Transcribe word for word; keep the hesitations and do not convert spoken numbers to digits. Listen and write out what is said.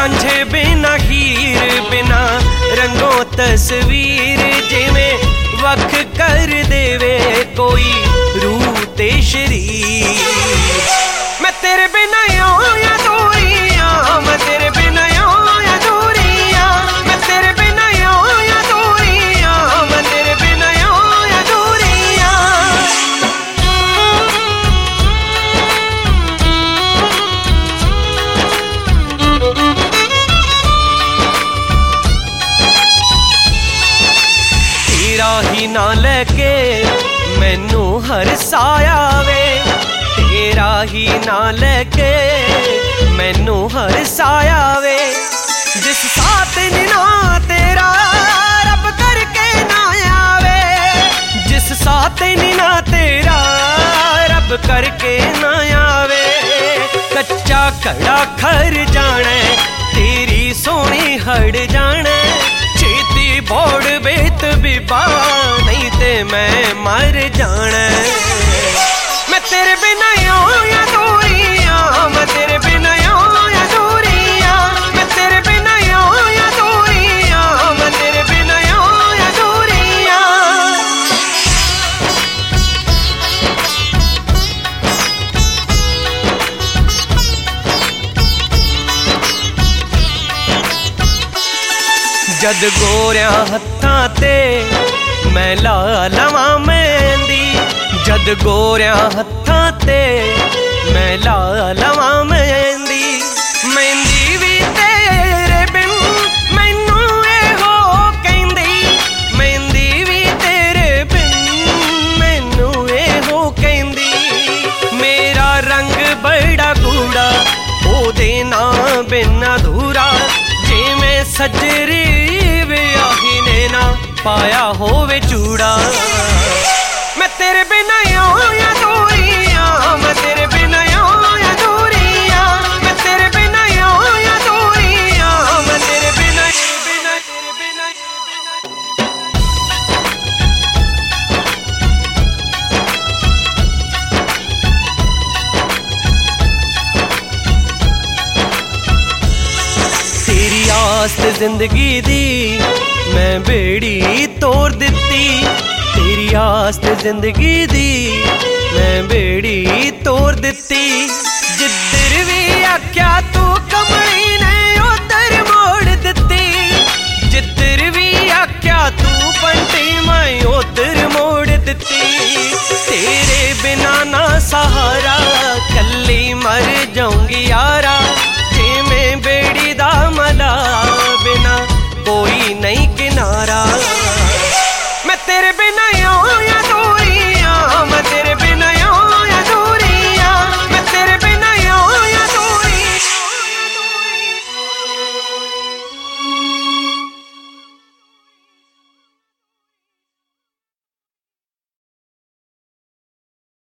रांझे बिना हीर बिना रंगों तस्वीर जिमें वख कर देवे कोई रूह ते शरीर। मैं तेरे बिना यूं या दूरिया, मैं तेरे बिना यूं या दूरिया, मैं तेरे बिना यूं या दूरिया, मैं तेरे बिना यूं या दूरिया। तेरा ही ना लेके मैनू हर साया वे, तेरा ही ना लेके मैनू हर साया वे। जिस साथ निना तेरा रब करके ना आवे, जिस साथ निना तेरा रब करके ना आवे। कच्चा कड़ा खर जाने तेरी सोनी हड़ जाने, छेती बोड़ बेत बिबा नहीं ते मैं मर जाना। मैं तेरे बिना यूं या दूरिया, मैं तेरे बिना यूं या दूरिया, मैं तेरे बिना यूं या दूरिया, मैं तेरे बिना यूं या दूरिया। जद गोरिया हत्थां ते मैं ला लवां मेहंदी, जद गोरिया हत्थां ते मैं ला लवां मेहंदी। मेहंदी भी तेरे बिन मैनू एहो कहंदी, मेहंदी भी तेरे बिन मैनू एहो कहंदी। मेरा रंग बड़ा गूड़ा ओदे ना बिन अधूरा, जिवें सजरी विआही ने ना पाया होवे चूड़ा। मैं तेरे बिना यूं या दूरिया, मैं तेरे बिना यूं या दूरिया, मैं तेरे बिना यूं या दूरिया, मैं तेरे बिना बिना तेरे बिना। तेरी आस ते जिंदगी दी मैं बेड़ी तोड़ दिती, तेरी आस ते जिंदगी दी मैं बेड़ी तोड़ दिती। जिधर भी